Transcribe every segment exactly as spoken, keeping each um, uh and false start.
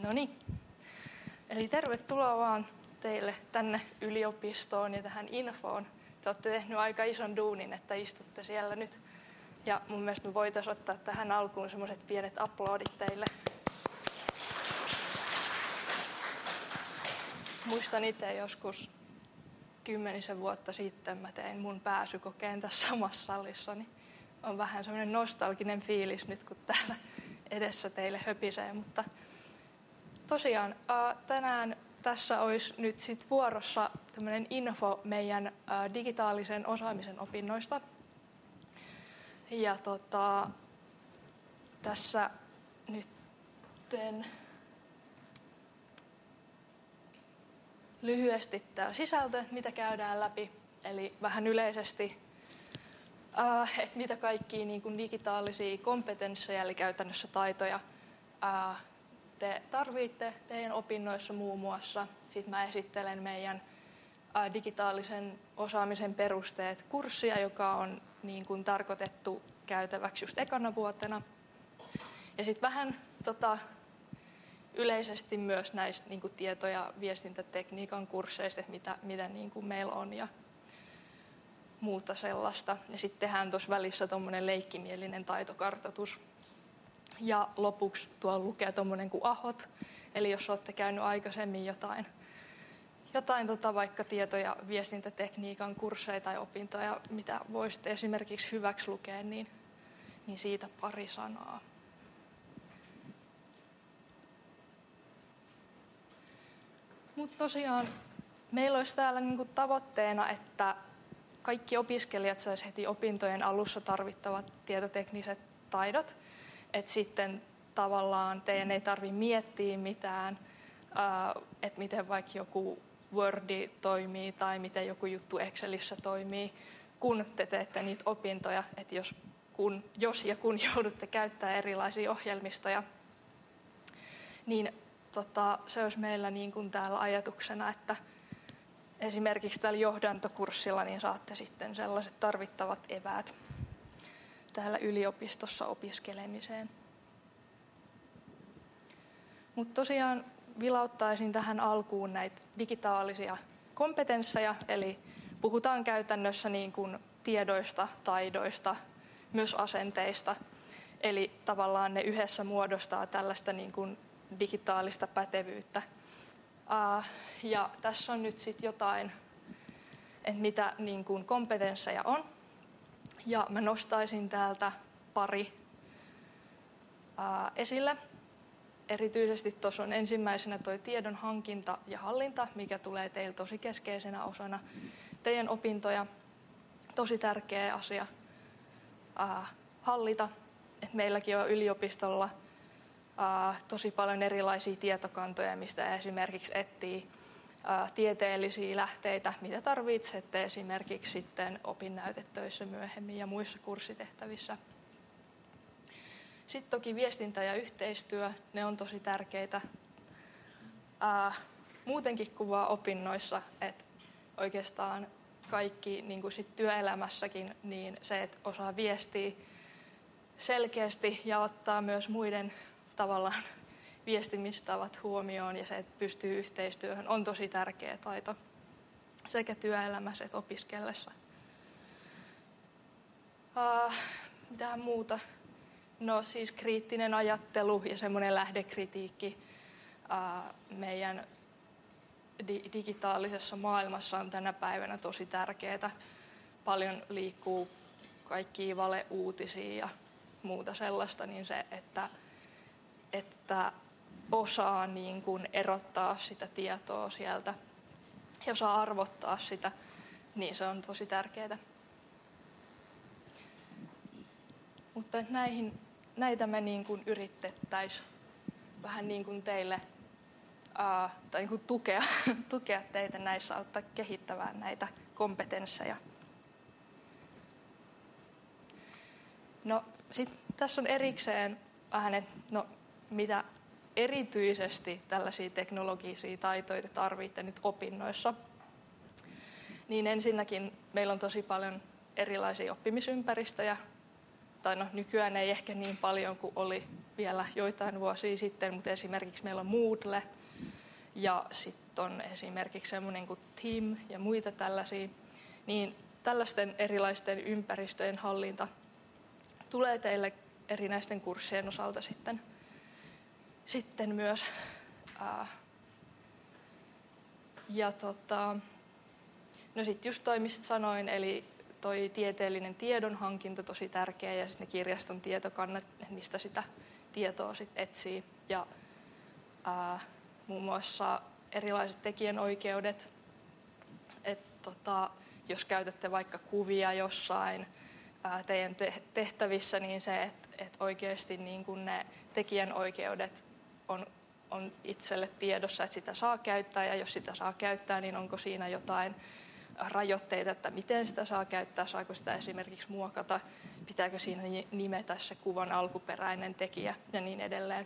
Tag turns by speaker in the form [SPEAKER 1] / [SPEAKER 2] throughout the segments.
[SPEAKER 1] No niin. Eli tervetuloa vaan teille tänne yliopistoon ja tähän infoon. Te olette tehnyt aika ison duunin, että istutte siellä nyt. Ja mun mielestä me voitaisiin ottaa tähän alkuun semmoiset pienet aplodit teille. Muistan itse joskus kymmenisen vuotta sitten mä tein mun pääsykokeen tässä samassa salissa, niin on vähän semmoinen nostalginen fiilis nyt, kun täällä edessä teille höpisee. Mutta tosiaan tänään tässä olisi nyt sit vuorossa tämmöinen info meidän digitaalisen osaamisen opinnoista. Ja tota, tässä nytten lyhyesti tämä sisältö, mitä käydään läpi, eli vähän yleisesti, äh, että mitä kaikkia niin kuin digitaalisia kompetensseja, eli käytännössä taitoja, äh, te tarvitte teidän opinnoissa muun muassa. Sitten mä esittelen meidän äh, digitaalisen osaamisen perusteet kurssia, joka on niin kuin tarkoitettu käytäväksi just ekana vuotena. Ja sitten vähän tota, yleisesti myös näistä niin kuin tieto- ja viestintätekniikan kursseista, että mitä, mitä niin kuin meillä on ja muuta sellaista. Ja sitten tehdään tuossa välissä tuommoinen leikkimielinen taitokartoitus. Ja lopuksi tuolla lukee tuommoinen kuin A H O T, eli jos olette käynyt aikaisemmin jotain, jotain tota vaikka tieto- ja viestintätekniikan kursseja tai opintoja, mitä voisitte esimerkiksi hyväksi lukea, niin, niin siitä pari sanaa. Mutta tosiaan meillä olisi täällä niinku tavoitteena, että kaikki opiskelijat saisi heti opintojen alussa tarvittavat tietotekniset taidot. Että sitten tavallaan teidän ei tarvitse miettiä mitään, että miten vaikka joku Wordi toimii tai miten joku juttu Excelissä toimii, kun te teette niitä opintoja. Että jos, kun, jos ja kun joudutte käyttämään erilaisia ohjelmistoja, niin Tota, se olisi meillä niin kuin täällä ajatuksena, että esimerkiksi tällä johdantokurssilla niin saatte sitten sellaiset tarvittavat eväät täällä yliopistossa opiskelemiseen. Mutta tosiaan vilauttaisin tähän alkuun näitä digitaalisia kompetensseja, eli puhutaan käytännössä niin kuin tiedoista, taidoista, myös asenteista, eli tavallaan ne yhdessä muodostaa tällaista niin kuin digitaalista pätevyyttä. Uh, ja tässä on nyt sitten jotain, että mitä niin kuin kompetensseja on. Ja mä nostaisin täältä pari uh, esille. Erityisesti tuossa on ensimmäisenä tuo tiedon hankinta ja hallinta, mikä tulee teillä tosi keskeisenä osana teidän opintoja. Tosi tärkeä asia uh, hallita. Et meilläkin on yliopistolla Uh, tosi paljon erilaisia tietokantoja, mistä esimerkiksi etsii uh, tieteellisiä lähteitä, mitä tarvitsette esimerkiksi sitten opinnäytetöissä myöhemmin ja muissa kurssitehtävissä. Sitten toki viestintä ja yhteistyö, ne on tosi tärkeitä. Uh, muutenkin kuvaa opinnoissa, että oikeastaan kaikki niin kuin sit työelämässäkin, niin se, että osaa viestiä selkeästi ja ottaa myös muiden tavallaan viestimistavat huomioon ja se, että pystyy yhteistyöhön, on tosi tärkeä taito sekä työelämässä että opiskellessa. Uh, mitä muuta? No siis kriittinen ajattelu ja semmoinen lähdekritiikki uh, meidän di- digitaalisessa maailmassa on tänä päivänä tosi tärkeää. Paljon liikkuu kaikkia valeuutisia ja muuta sellaista, niin se, että että osaa niin kuin erottaa sitä tietoa sieltä ja osaa arvottaa sitä, niin se on tosi tärkeää. Mutta näihin, näitä me niin kuin yritettäisiin vähän niin kuin teille ää, tai niin kuin tukea, tukea teitä näissä, auttaa kehittämään näitä kompetensseja. No sitten tässä on erikseen vähän, että no, mitä erityisesti tällaisia teknologisia taitoja tarvitsette nyt opinnoissa, niin ensinnäkin meillä on tosi paljon erilaisia oppimisympäristöjä tai no nykyään ei ehkä niin paljon kuin oli vielä joitain vuosia sitten, mutta esimerkiksi meillä on Moodle ja sitten on esimerkiksi semmoinen kuin Team ja muita tällaisia, niin tällaisten erilaisten ympäristöjen hallinta tulee teille erinäisten kurssien osalta sitten, sitten myös. Ja tota, no sitten just toi, mistä sanoin, eli toi tieteellinen tiedonhankinta tosi tärkeä ja sitten ne kirjaston tietokannat, mistä sitä tietoa sitten etsii. Ja ää, muun muassa erilaiset tekijänoikeudet, että tota, jos käytätte vaikka kuvia jossain ää, teidän te- tehtävissä, niin se, että et oikeasti niin kun ne tekijänoikeudet on, on itselle tiedossa, että sitä saa käyttää, ja jos sitä saa käyttää, niin onko siinä jotain rajoitteita, että miten sitä saa käyttää, saako sitä esimerkiksi muokata, pitääkö siinä nimetä se kuvan alkuperäinen tekijä ja niin edelleen.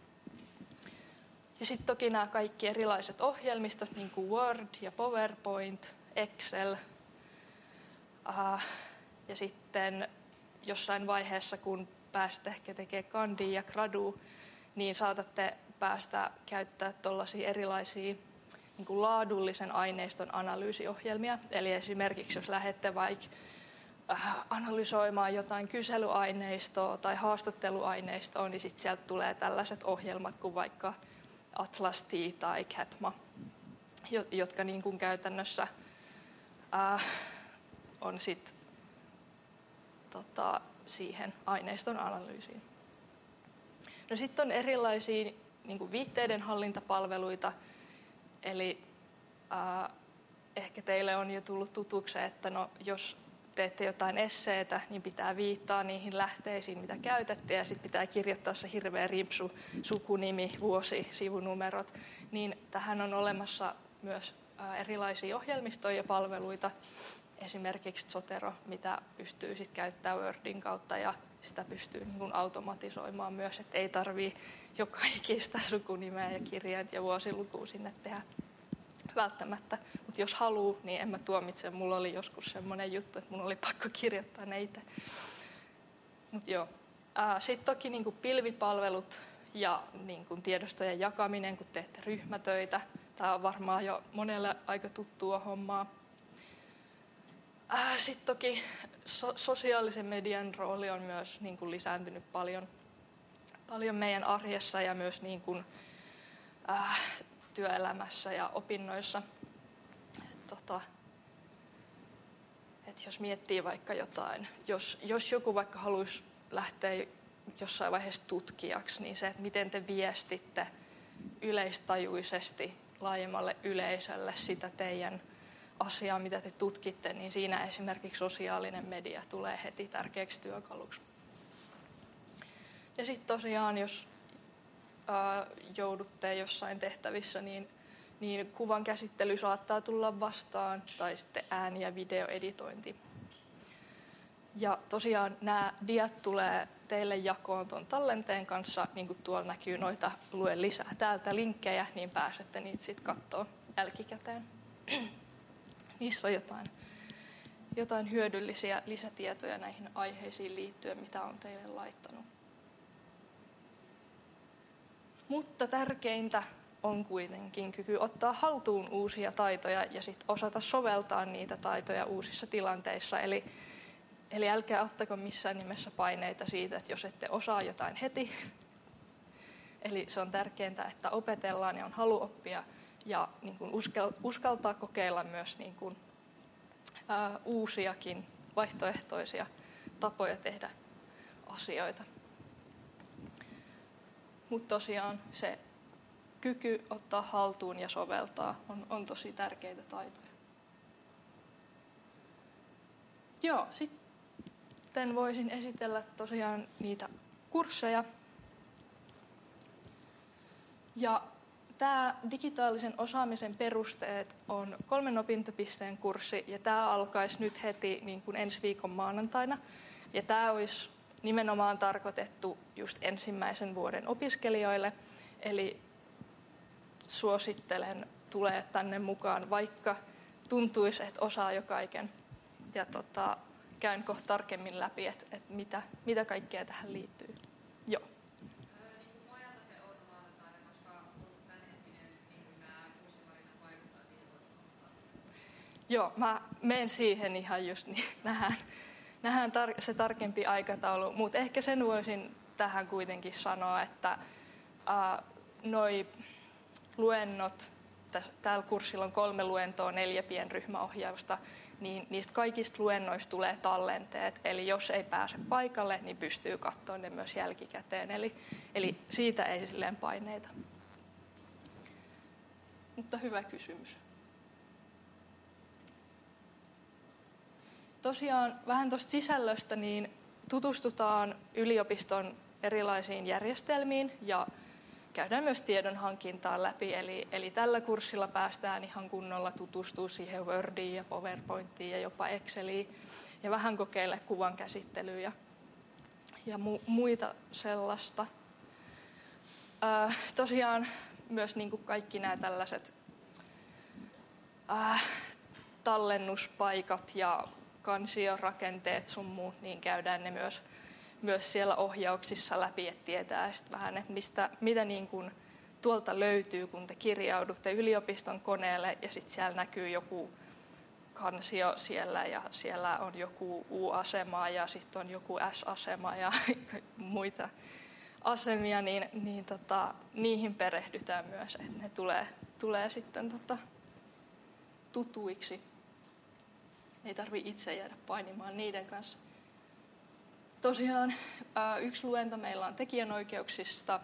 [SPEAKER 1] Ja sitten toki nämä kaikki erilaiset ohjelmistot, niin kuin Word ja PowerPoint, Excel. Uh, ja sitten jossain vaiheessa, kun pääsette ehkä tekemään kandi ja gradu, niin saatatte päästä käyttää tuollaisia erilaisia niin kuin laadullisen aineiston analyysiohjelmia. Eli esimerkiksi jos lähdette vaikka äh, analysoimaan jotain kyselyaineistoa tai haastatteluaineistoa, niin sitten sieltä tulee tällaiset ohjelmat kuin vaikka Atlas T tai Catma, jotka niin kuin käytännössä äh, on sit, tota, siihen aineiston analyysiin. No sitten on erilaisia niin kuin viitteiden hallintapalveluita, eli äh, ehkä teille on jo tullut tutuksi, että no, jos teette jotain esseetä, niin pitää viittaa niihin lähteisiin, mitä käytätte, ja sitten pitää kirjoittaa se hirveä rimpsu, sukunimi, vuosi, sivunumerot. Niin tähän on olemassa myös äh, erilaisia ohjelmistoja ja palveluita, esimerkiksi Zotero, mitä pystyy sit käyttämään Wordin kautta, ja sitä pystyy niin kuin automatisoimaan myös, että ei tarvitse joka ikistä sukunimeä ja kirjainta ja vuosilukua sinne tehdä välttämättä. Mutta jos haluaa, niin en mä tuomitse. Mulla oli joskus semmoinen juttu, että mun oli pakko kirjoittaa ne itse. Mut joo. Sitten toki niin kuin pilvipalvelut ja niin kuin tiedostojen jakaminen, kun teette ryhmätöitä. Tämä on varmaan jo monelle aika tuttua hommaa. Sitten toki so- sosiaalisen median rooli on myös niin kuin lisääntynyt paljon, paljon meidän arjessa ja myös niin kuin, äh, työelämässä ja opinnoissa. Et, tota, et jos miettii vaikka jotain, jos, jos joku vaikka haluaisi lähteä jossain vaiheessa tutkijaksi, niin se, että miten te viestitte yleistajuisesti laajemmalle yleisölle sitä teidän asiaa, mitä te tutkitte, niin siinä esimerkiksi sosiaalinen media tulee heti tärkeäksi työkaluksi. Ja sitten tosiaan, jos ää, joudutte jossain tehtävissä, niin, niin kuvan käsittely saattaa tulla vastaan, tai sitten ääni- ja videoeditointi. Ja tosiaan nämä diat tulee teille jakoon tuon tallenteen kanssa, niin kuin tuolla näkyy noita, luen lisää täältä linkkejä, niin pääsette niitä sitten katsoa jälkikäteen. Niissä on jotain, jotain hyödyllisiä lisätietoja näihin aiheisiin liittyen, mitä on teille laittanut. Mutta tärkeintä on kuitenkin kyky ottaa haltuun uusia taitoja ja sit osata soveltaa niitä taitoja uusissa tilanteissa. Eli, eli älkää ottako missään nimessä paineita siitä, että jos ette osaa jotain heti. Eli se on tärkeintä, että opetellaan ja on halu oppia. Ja niin kuin uskaltaa kokeilla myös niin kuin, ää, uusiakin vaihtoehtoisia tapoja tehdä asioita. Mutta tosiaan se kyky ottaa haltuun ja soveltaa on, on tosi tärkeitä taitoja. Joo, sitten voisin esitellä tosiaan niitä kursseja. Ja tämä digitaalisen osaamisen perusteet on kolmen opintopisteen kurssi, ja tämä alkaisi nyt heti niin kuin ensi viikon maanantaina. Ja tämä olisi nimenomaan tarkoitettu just ensimmäisen vuoden opiskelijoille, eli suosittelen tulee tänne mukaan, vaikka tuntuisi, että osaa jo kaiken. Ja tota, käyn kohta tarkemmin läpi, että et mitä, mitä kaikkea tähän liittyy. Joo. Joo, mä menen siihen ihan just niin, nähdään, nähdään tar- se tarkempi aikataulu, mutta ehkä sen voisin tähän kuitenkin sanoa, että äh, noi luennot, täs, täällä kurssilla on kolme luentoa, neljä pienryhmäohjausta, niin niistä kaikista luennoista tulee tallenteet, eli jos ei pääse paikalle, niin pystyy katsoa ne myös jälkikäteen, eli, eli siitä ei silleen paineita. Mutta hyvä kysymys. Tosiaan vähän tuosta sisällöstä, niin tutustutaan yliopiston erilaisiin järjestelmiin ja käydään myös tiedonhankintaa läpi. Eli, eli tällä kurssilla päästään ihan kunnolla tutustumaan siihen Wordiin ja PowerPointiin ja jopa Exceliin ja vähän kokeile kuvan käsittelyä ja, ja mu, muita sellaista. Äh, tosiaan myös niin kuin kaikki nämä tällaiset äh, tallennuspaikat ja kansiorakenteet sun muut, niin käydään ne myös, myös siellä ohjauksissa läpi, että tietää sit vähän, että mistä, mitä niin kuin tuolta löytyy, kun te kirjaudutte yliopiston koneelle ja sitten siellä näkyy joku kansio siellä ja siellä on joku U-asema ja sitten on joku S-asema ja muita asemia, niin, niin tota, niihin perehdytään myös, että ne tulee, tulee sitten tota, tutuiksi. Ei tarvitse itse jäädä painimaan niiden kanssa. Tosiaan yksi luento meillä on tekijänoikeuksista,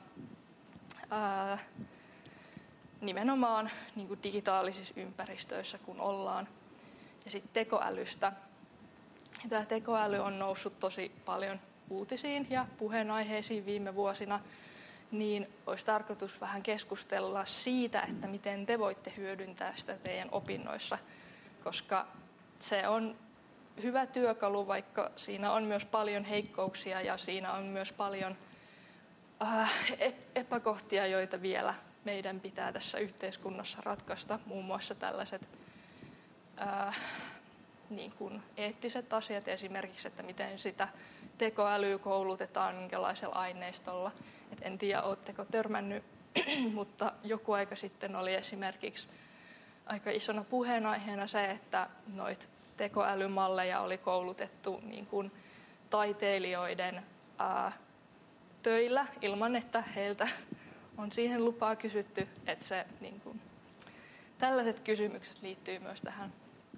[SPEAKER 1] nimenomaan niin kuin digitaalisissa ympäristöissä, kun ollaan. Ja sitten tekoälystä. Tämä tekoäly on noussut tosi paljon uutisiin ja puheenaiheisiin viime vuosina, niin olisi tarkoitus vähän keskustella siitä, että miten te voitte hyödyntää sitä teidän opinnoissa, koska se on hyvä työkalu, vaikka siinä on myös paljon heikkouksia ja siinä on myös paljon äh, epäkohtia, joita vielä meidän pitää tässä yhteiskunnassa ratkaista. Muun muassa tällaiset äh, niin kuin eettiset asiat, esimerkiksi, että miten sitä tekoälyä koulutetaan, minkälaisella aineistolla. Et en tiedä, oletteko törmännyt, mutta joku aika sitten oli esimerkiksi aika isona puheenaiheena se, että noit tekoälymalleja oli koulutettu niin kuin taiteilijoiden ää, töillä ilman, että heiltä on siihen lupaa kysytty, että se, niin kuin, tällaiset kysymykset liittyy myös tähän.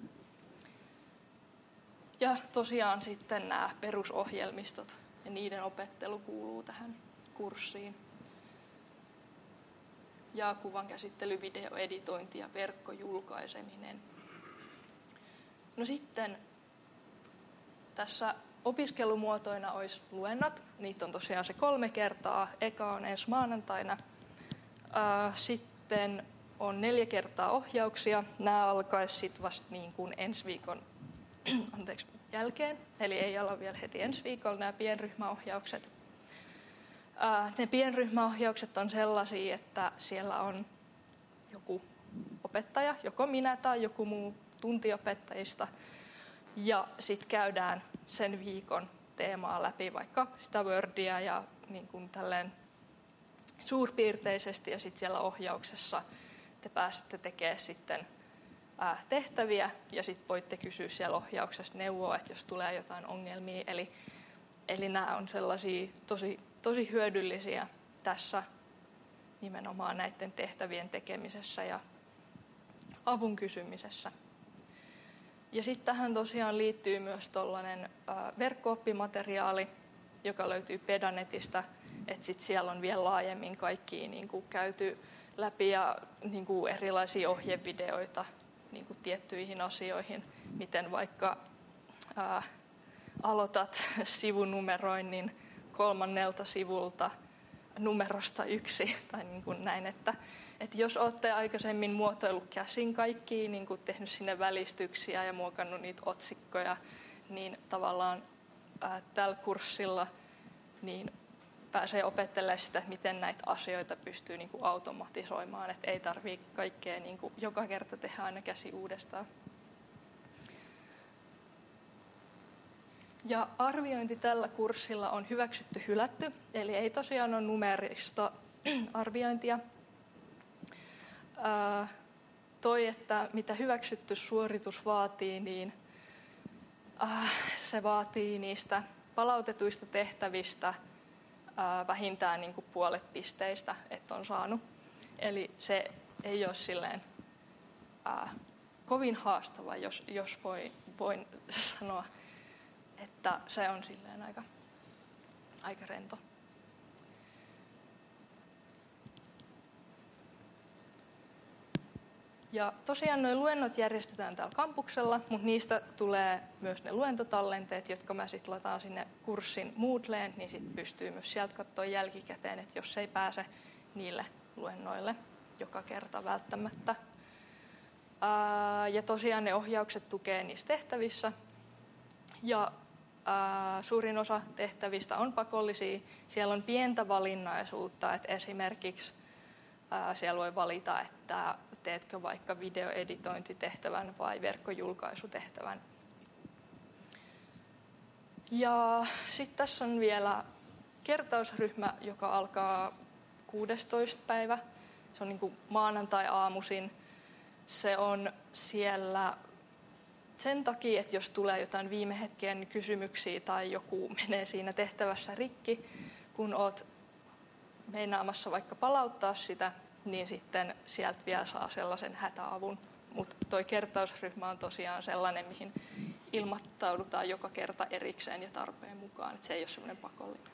[SPEAKER 1] Ja tosiaan sitten nämä perusohjelmistot ja niiden opettelu kuuluu tähän kurssiin. Ja kuvankäsittely, videoeditointi ja verkkojulkaiseminen. No sitten tässä opiskelumuotoina olisi luennot. Niitä on tosiaan se kolme kertaa. Eka on ensi maanantaina. Sitten on neljä kertaa ohjauksia. Nämä alkaisi sitten vasta niin kuin ensi viikon anteeksi, jälkeen. Eli ei olla vielä heti ensi viikolla nämä pienryhmäohjaukset. Ne pienryhmäohjaukset on sellaisia, että siellä on joku opettaja, joko minä tai joku muu tuntiopettajista, ja sitten käydään sen viikon teemaa läpi, vaikka sitä Wordia ja niin kuin tälleen suurpiirteisesti, ja sitten siellä ohjauksessa te pääsette tekemään sitten ää, tehtäviä, ja sitten voitte kysyä siellä ohjauksessa neuvoa, että jos tulee jotain ongelmia. Eli, eli nämä on sellaisia tosi, tosi hyödyllisiä tässä nimenomaan näiden tehtävien tekemisessä ja avun kysymisessä. Ja sitten tähän tosiaan liittyy myös tuollainen verkko-oppimateriaali, joka löytyy Pedanetista, että sitten siellä on vielä laajemmin kaikkia niin kuin käyty läpi ja niin kuin erilaisia ohjevideoita niin kuin tiettyihin asioihin, miten vaikka ää, aloitat sivunumeroinnin kolmannelta sivulta numerosta yksi tai niin kuin näin, että että jos olette aikaisemmin muotoillut käsin kaikkia, niin kuin tehnyt sinne välistyksiä ja muokannut niitä otsikkoja, niin tavallaan ää, tällä kurssilla niin pääsee opettelemaan sitä, että miten näitä asioita pystyy niin kuin automatisoimaan, että ei tarvitse kaikkea niin kuin joka kerta tehdä aina käsi uudestaan. Ja arviointi tällä kurssilla on hyväksytty hylätty, eli ei tosiaan ole numeerista arviointia. Ää, toi, että mitä hyväksytty suoritus vaatii, niin ää, se vaatii niistä palautetuista tehtävistä ää, vähintään niin kuin puolet pisteistä, että on saanut. Eli se ei ole silleen ää, kovin haastava, jos, jos voi, voin sanoa, että se on silleen aika, aika rento. Ja tosiaan nuo luennot järjestetään täällä kampuksella, mutta niistä tulee myös ne luentotallenteet, jotka mä sitten lataan sinne kurssin Moodleen, niin sitten pystyy myös sieltä katsoa jälkikäteen, että jos ei pääse niille luennoille joka kerta välttämättä. Ää, ja tosiaan ne ohjaukset tukee niissä tehtävissä. Ja ää, suurin osa tehtävistä on pakollisia. Siellä on pientä valinnaisuutta, että esimerkiksi ää, siellä voi valita, että teetkö vaikka videoeditointitehtävän vai verkkojulkaisutehtävän. Ja sitten tässä on vielä kertausryhmä, joka alkaa kuudestoista päivä. Se on niin kuin maanantai-aamuisin. Se on siellä sen takia, että jos tulee jotain viime hetken kysymyksiä tai joku menee siinä tehtävässä rikki, kun olet meinaamassa vaikka palauttaa sitä, niin sitten sieltä vielä saa sellaisen hätäavun. Mutta tuo kertausryhmä on tosiaan sellainen, mihin ilmoittaudutaan joka kerta erikseen ja tarpeen mukaan, että se ei ole semmoinen pakollinen.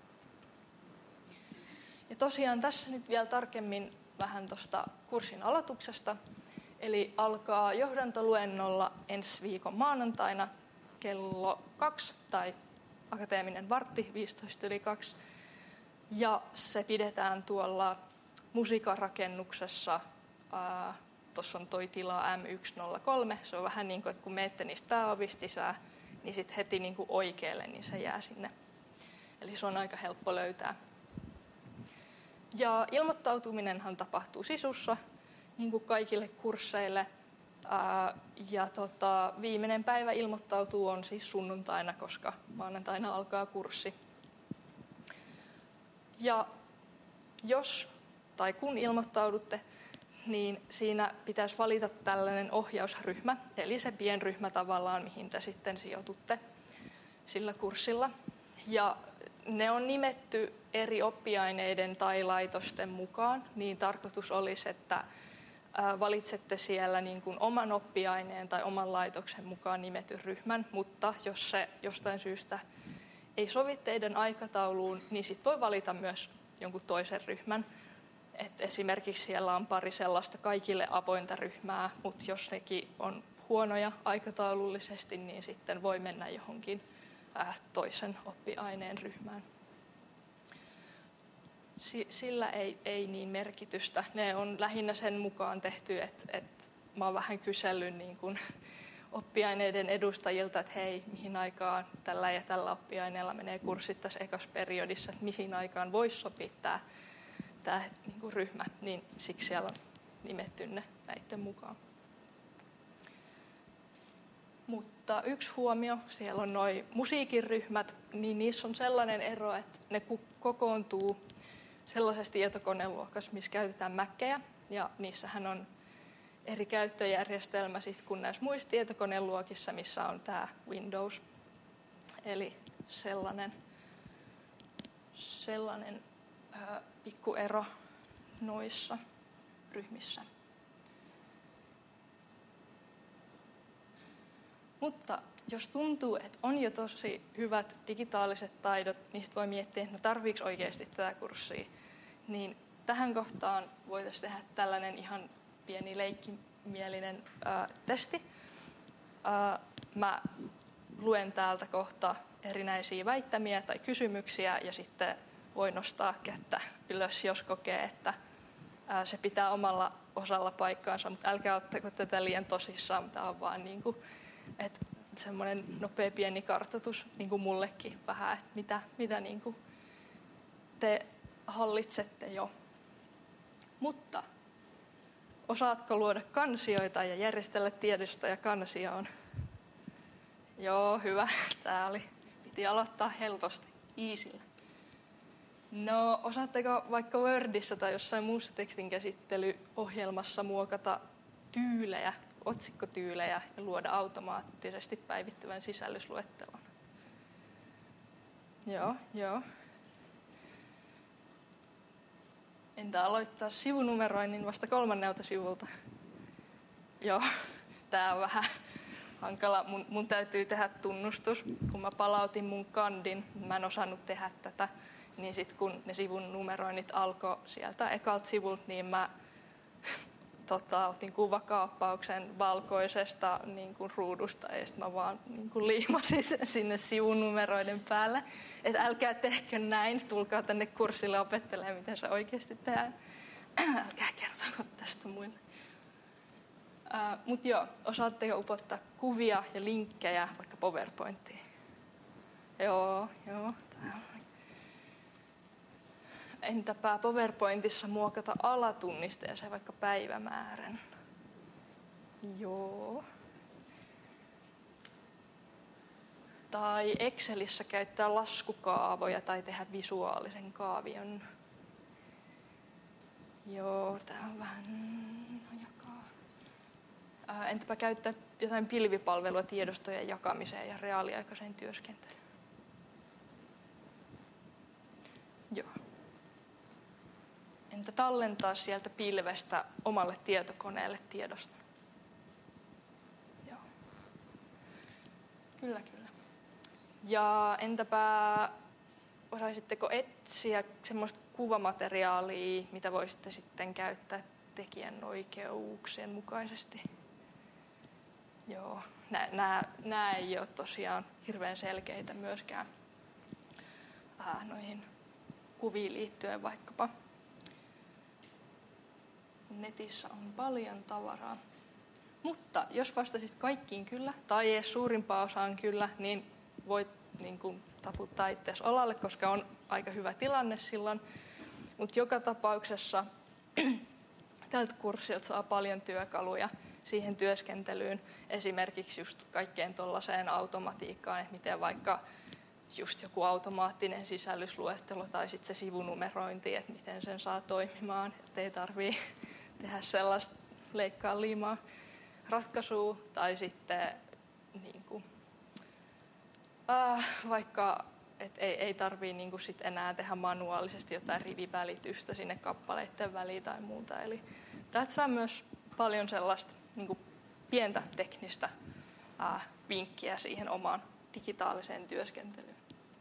[SPEAKER 1] Ja tosiaan tässä nyt vielä tarkemmin vähän tuosta kurssin aloituksesta. Eli alkaa johdantoluennolla ensi viikon maanantaina kello kaksi tai akateeminen vartti viisitoista yli kaksi. Ja se pidetään tuolla musiikarakennuksessa. Tuossa on toi tila M yksi nolla kolme. Se on vähän niin kuin, että kun menette niistä pääovista sisään, niin sitten heti niin kuin oikealle, niin se jää sinne. Eli se on aika helppo löytää. Ja ilmoittautuminenhan tapahtuu Sisussa, niin kuin kaikille kursseille. Ää, ja tota, viimeinen päivä ilmoittautuu on siis sunnuntaina, koska maanantaina alkaa kurssi. Ja jos tai kun ilmoittaudutte, niin siinä pitäisi valita tällainen ohjausryhmä, eli se pienryhmä tavallaan, mihin te sitten sijoitutte sillä kurssilla. Ja ne on nimetty eri oppiaineiden tai laitosten mukaan, niin tarkoitus olisi, että valitsette siellä niin kuin oman oppiaineen tai oman laitoksen mukaan nimetyn ryhmän, mutta jos se jostain syystä ei sovi teidän aikatauluun, niin sitten voi valita myös jonkun toisen ryhmän. Et esimerkiksi siellä on pari sellaista kaikille avointa ryhmää, mutta jos nekin on huonoja aikataulullisesti, niin sitten voi mennä johonkin toisen oppiaineen ryhmään. Sillä ei, ei niin merkitystä. Ne on lähinnä sen mukaan tehty, että, että mä oon vähän kysellyt niin kuin oppiaineiden edustajilta, että hei, mihin aikaan tällä ja tällä oppiaineella menee kurssit tässä ekassa periodissa, että mihin aikaan voisi sopia tämä, tämä niin kuin ryhmä, niin siksi siellä on nimetty ne näiden mukaan. Mutta yksi huomio, siellä on nuo musiikin ryhmät, niin niissä on sellainen ero, että ne kokoontuu sellaisessa tietokoneluokassa, missä käytetään Mäkkejä, ja niissähän on eri käyttöjärjestelmä sit kuin näissä muissa tietokoneluokissa, missä on tämä Windows. Eli sellainen, sellainen ää, pikkuero noissa ryhmissä. Mutta jos tuntuu, että on jo tosi hyvät digitaaliset taidot, niin sitten voi miettiä, että no tarviiko oikeasti tätä kurssia. Niin tähän kohtaan voitaisiin tehdä tällainen ihan pieni leikkimielinen ää, testi. Ää, mä luen täältä kohta erinäisiä väittämiä tai kysymyksiä ja sitten voi nostaa kättä ylös, jos kokee, että ää, se pitää omalla osalla paikkaansa, mutta älkää ottako tätä liian tosissaan. Tämä on vaan niin kuin, että semmoinen nopea pieni kartoitus niin kuin mullekin vähän, että mitä, mitä niin kuin te hallitsette jo. Mutta osaatko luoda kansioita ja järjestellä tiedostoja kansioon? Joo, hyvä. Tää oli. Piti aloittaa helposti. Easyllä. No, osaatteko vaikka Wordissa tai jossain muussa tekstinkäsittelyohjelmassa muokata tyylejä, otsikkotyylejä ja luoda automaattisesti päivittyvän sisällysluettelon? Joo, joo. Entä aloittaa sivunumeroinnin vasta kolmannelta sivulta? Joo, tää on vähän hankala. Mun, mun täytyy tehdä tunnustus. Kun mä palautin mun kandin, mä en osannut tehdä tätä. Niin sitten kun ne sivun numeroinnit alkoi sieltä ekalta sivulta, niin mä tota, otin kuvakaappauksen valkoisesta niin kuin ruudusta ja sitten mä vaan niin kuin liimasin sen sinne sivun numeroiden päälle. Että älkää tehkö näin, tulkaa tänne kurssille opettelemaan, miten se oikeasti tehdään. Älkää kertoko tästä muille. Uh, Mutta joo, osaatteko upottaa kuvia ja linkkejä vaikka PowerPointiin? Joo, joo. Entäpä PowerPointissa muokata alatunnisteeseen vaikka päivämäärän? Joo. Tai Excelissä käyttää laskukaavoja tai tehdä visuaalisen kaavion. Joo, tää on vähän jakaa. Entäpä käyttää jotain pilvipalvelua tiedostojen jakamiseen ja reaaliaikaiseen työskentelyyn? Joo. Entä tallentaa sieltä pilvestä omalle tietokoneelle tiedosta? Joo. Kyllä, kyllä. Ja entäpä osaisitteko etsiä semmoista kuvamateriaalia, mitä voisitte sitten käyttää tekijänoikeuksien mukaisesti? Joo, nämä, nämä ei ole tosiaan hirveän selkeitä myöskään ää, noihin kuviin liittyen vaikkapa. Netissä on paljon tavaraa. Mutta jos vastasit kaikkiin kyllä, tai edes suurimpaan osaan kyllä, niin voit niin kuin, taputtaa itseäsi olalle, koska on aika hyvä tilanne silloin. Mutta joka tapauksessa tältä kurssilta saa paljon työkaluja siihen työskentelyyn. Esimerkiksi just kaikkeen tuollaiseen automatiikkaan, että miten vaikka just joku automaattinen sisällysluettelo tai sitten se sivunumerointi, että miten sen saa toimimaan, ettei tarvitse tehdä sellaista leikkaa liimaa ratkaisua tai sitten niin kuin, äh, vaikka et ei, ei tarvitse niin kuin sit enää tehdä manuaalisesti jotain rivivälitystä sinne kappaleiden väliin tai muuta. Eli täältä saa myös paljon sellaista niin kuin pientä teknistä äh, vinkkiä siihen omaan digitaaliseen työskentelyyn.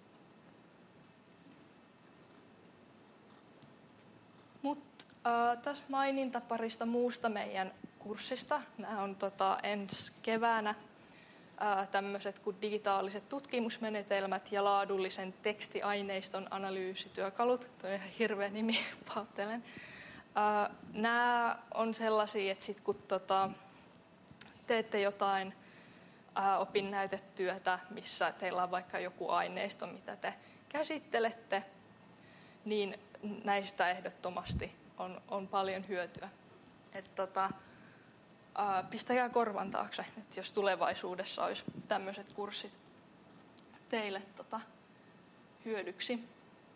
[SPEAKER 1] Mutta äh, tässä maininta parista muusta meidän kurssista. Nämä on tota, ensi keväänä äh, tämmöiset kuin digitaaliset tutkimusmenetelmät ja laadullisen tekstiaineiston analyysityökalut. Tuo on ihan hirveä nimi, pahoittelen. Äh, nämä on sellaisia, että sit kun tota, teette jotain äh, opinnäytetyötä, missä teillä on vaikka joku aineisto, mitä te käsittelette, niin näistä ehdottomasti on, on paljon hyötyä. Et tota, ää, pistäkää korvan taakse, että jos tulevaisuudessa olisi tämmöiset kurssit teille tota, hyödyksi.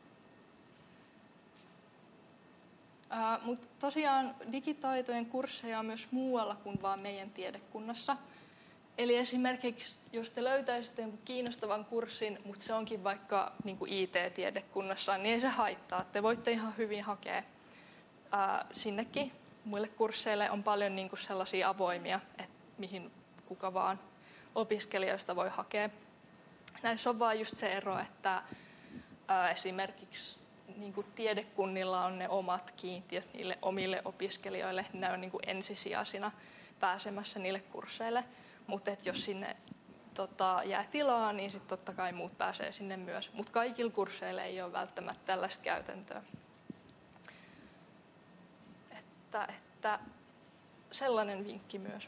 [SPEAKER 1] Mutta tosiaan digitaitojen kursseja on myös muualla kuin vain meidän tiedekunnassa. Eli esimerkiksi, jos te löytäisitte jonkun kiinnostavan kurssin, mutta se onkin vaikka niin kuin I T-tiedekunnassa, niin ei se haittaa. Te voitte ihan hyvin hakea ää, sinnekin. Muille kursseille on paljon niin kuin sellaisia avoimia, että mihin kuka vaan opiskelijoista voi hakea. Näissä on vaan just se ero, että ää, esimerkiksi niin kuin tiedekunnilla on ne omat kiintiöt niille omille opiskelijoille. Ne on niin kuin ensisijaisina pääsemässä niille kursseille. Mutta jos sinne tota, jää tilaa, niin sitten totta kai muut pääsee sinne myös. Mutta kaikilla kursseilla ei ole välttämättä tällaista käytäntöä. Että, että sellainen vinkki myös.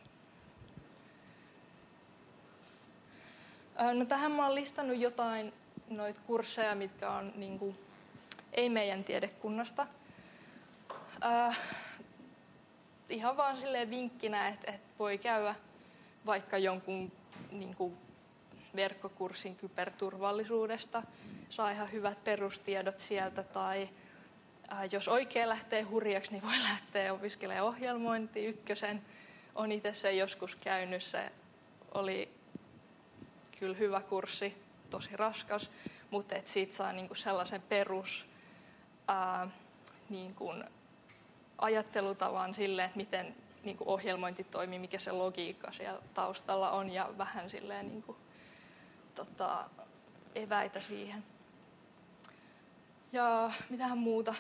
[SPEAKER 1] No, tähän mä oon listannut jotain noita kursseja, mitkä on niin kuin, ei meidän tiedekunnasta. Äh, ihan vaan silleen vinkkinä, että, että voi käydä vaikka jonkun niin kuin, verkkokurssin kyberturvallisuudesta, saa ihan hyvät perustiedot sieltä, tai ää, jos oikein lähtee hurjaksi, niin voi lähteä opiskelemaan ohjelmointi ykkösen. Olen itse sen joskus käynyt, se oli kyllä hyvä kurssi, tosi raskas, mutta et siitä saa niinku sellaisen perus ää, niinku ajattelutavan silleen, että miten niinku ohjelmointi toimii, mikä se logiikka siellä taustalla on, ja vähän silleen niinku, tota, eväitä siihen. Ja mitähän muuta?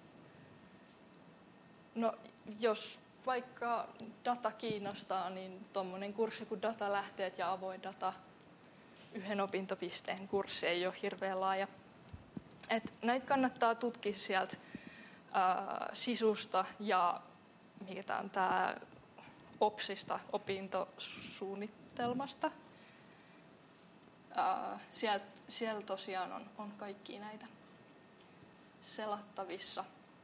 [SPEAKER 1] No, jos vaikka data kiinnostaa, niin tuommoinen kurssi kuin datalähteet ja avoin data, yhden opintopisteen kurssi, ei ole hirveän laaja. Et näitä kannattaa tutkia sieltä ää, sisusta ja mikä tämä on tämä OPSista, opintosuunnitelmasta. Ää, sieltä, siellä tosiaan on, on kaikki näitä selattavissa.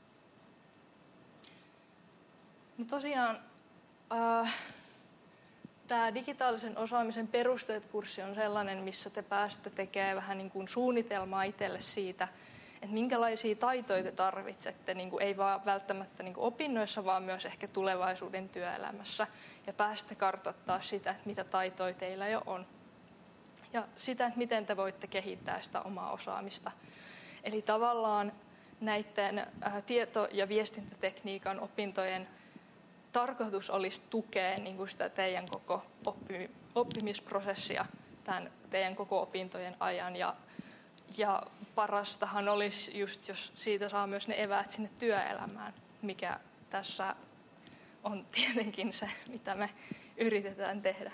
[SPEAKER 1] No tosiaan ää, tämä digitaalisen osaamisen perusteet-kurssi on sellainen, missä te pääsette tekemään vähän niin kuin suunnitelmaa itselle siitä, että minkälaisia taitoja te tarvitsette, niin kuin ei vaan välttämättä niin kuin opinnoissa, vaan myös ehkä tulevaisuuden työelämässä. Ja pääsette kartoittaa sitä, että mitä taitoja teillä jo on. Ja sitä, että miten te voitte kehittää sitä omaa osaamista. Eli tavallaan näiden tieto- ja viestintätekniikan opintojen tarkoitus olisi tukea niin kuin sitä teidän koko oppimisprosessia tämän teidän koko opintojen ajan. Ja, ja parastahan olisi just, jos siitä saa myös ne eväät sinne työelämään, mikä tässä on tietenkin se, mitä me yritetään tehdä.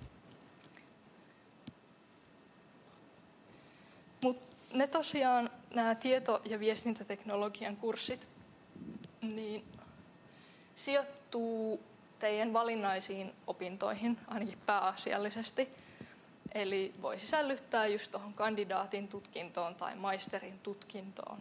[SPEAKER 1] Mutta ne tosiaan, nämä tieto- ja viestintäteknologian kurssit, niin sijoittuu teidän valinnaisiin opintoihin, ainakin pääasiallisesti. Eli voi sisällyttää just tuohon kandidaatin tutkintoon tai maisterin tutkintoon.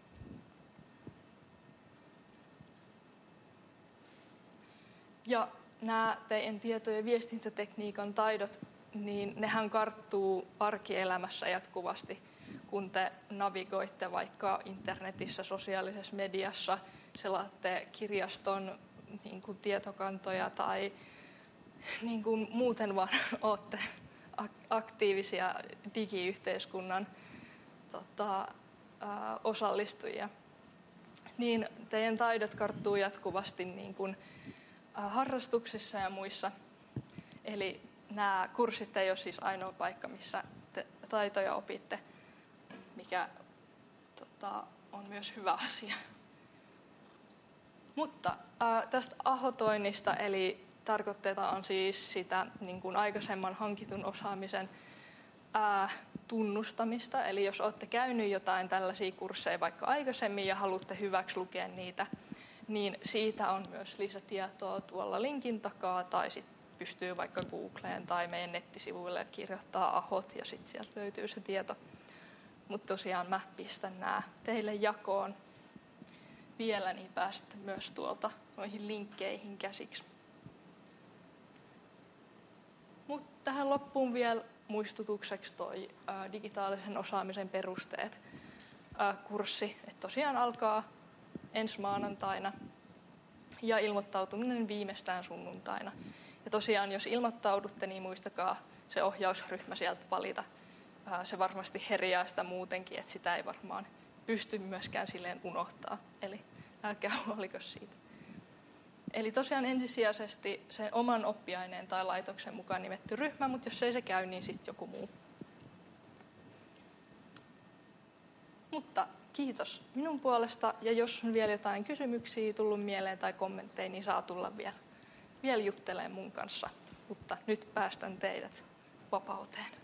[SPEAKER 1] Ja nämä teidän tieto- ja viestintätekniikan taidot, niin nehän karttuu arkielämässä jatkuvasti, kun te navigoitte vaikka internetissä, sosiaalisessa mediassa, selaatte kirjaston niin kuin tietokantoja tai niin kuin muuten vaan olette aktiivisia digiyhteiskunnan tota, ää, osallistujia. Niin teidän taidot karttuu jatkuvasti niin kuin, ää, harrastuksissa ja muissa. Eli nämä kurssit ei ole siis ainoa paikka, missä te taitoja opitte, mikä tota, on myös hyvä asia. Mutta ää, tästä ahotoinnista, eli tarkoitetaan siis sitä niin kuin aikaisemman hankitun osaamisen ää, tunnustamista. Eli jos olette käynyt jotain tällaisia kursseja vaikka aikaisemmin ja haluatte hyväksi lukea niitä, niin siitä on myös lisätietoa tuolla linkin takaa, tai sitten pystyy vaikka Googleen tai meidän nettisivuille kirjoittaa ahot ja sitten sieltä löytyy se tieto. Mutta tosiaan mä pistän nämä teille jakoon vielä, niin pääsette myös tuolta noihin linkkeihin käsiksi. Mutta tähän loppuun vielä muistutukseksi toi ä, digitaalisen osaamisen perusteet ä, kurssi, että tosiaan alkaa ensi maanantaina ja ilmoittautuminen viimeistään sunnuntaina. Ja tosiaan, jos ilmoittaudutte, niin muistakaa se ohjausryhmä sieltä valita. Ä, se varmasti herjää sitä muutenkin, että sitä ei varmaan pysty myöskään silleen unohtaa. Eli älkää huoliko siitä. Eli tosiaan ensisijaisesti sen oman oppiaineen tai laitoksen mukaan nimetty ryhmä, mutta jos ei se käy, niin sitten joku muu. Mutta kiitos minun puolesta, ja jos on vielä jotain kysymyksiä tullut mieleen tai kommentteja, niin saa tulla vielä, vielä juttelemaan mun kanssa. Mutta nyt päästän teidät vapauteen.